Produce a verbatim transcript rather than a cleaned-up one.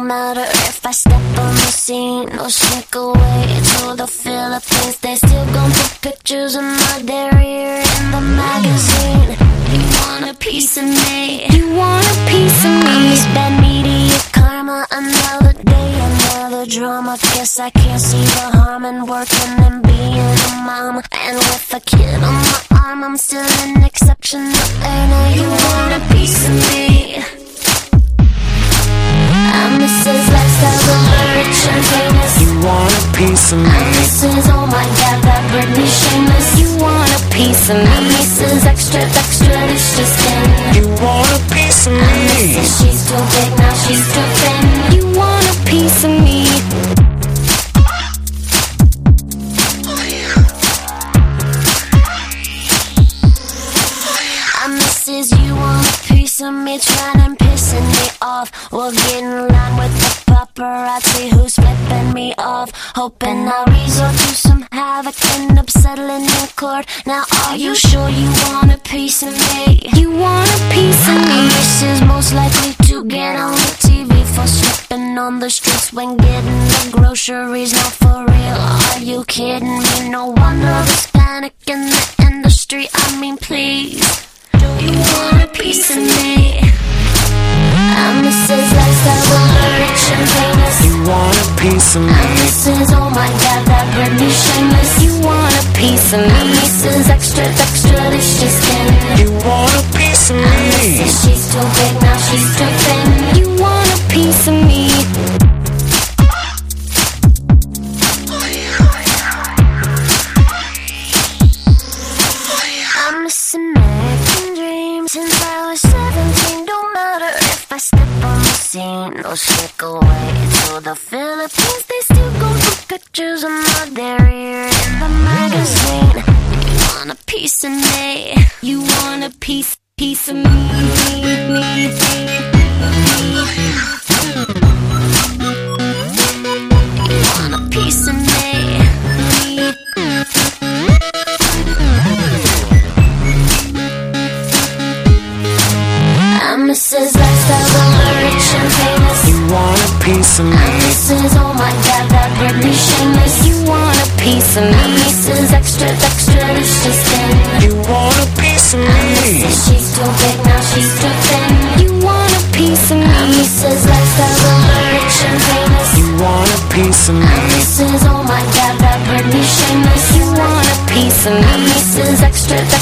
matter if I step on the scene or sneak away to the Philippines. They still gon' put pictures of my derriere in the magazine. You want a piece of me? You want a piece of me? I'm this bad media karma. Another day, another drama. Guess I can't see the harm in working and being a mom. And with a kid on my arm, I'm still an exceptional earner. You want a piece of me? I'm Missus Lifestyle, the rich and famous. You want a piece of me? I'm Missus Oh my God, that Britney shameless. You want a piece of me? I'm Missus Extra, extra, delicious skin. You want a piece of me? I'm Missus She's too big, now she's too thin. You want a piece of me? I'm Missus You want a piece of me? Trying and pissing me off. We'll get in line with the paparazzi who's flipping me off. Hoping I'll resort to some havoc, end up settling in court. Now are you sure you want a piece of me? You want a piece of me? This is most likely to get on the T V for slipping on the streets when getting the groceries. Not for real, are you kidding me? No wonder there's panic in the industry. I mean please, you want a piece of me? I'm Missus Lifestyle, the rich and famous. You want a piece of me? I'm Missus Oh my God, that Britney shameless. You want a piece of me? I'm Missus Extra, extra, delicious skin. You want a piece of me? I'm Missus She's too big, now she's too thin. You want a piece of me? I'm missing American dreams since I was seventeen. Don't matter if I step on the scene or sneak away to the Philippines. They still gon' put pictures of my derriere in the magazine. You want a piece of me? You want a piece, piece of me? me, me, You want a piece of me? I'm Missus Lifestyle, the rich and famous. You want a piece of me? I'm Missus Oh my God, that Britney shameless. You want a piece of me? I'm Missus Extra, extra, delicious skin. You want a piece of I'm me? Missus She's too big, now she's too thin. You want a piece of me? I'm Missus Lifestyle, the rich and famous. You want a piece of me? I'm Missus Oh my God, that Britney shameless. You want a piece of me? I'm Missus Extra,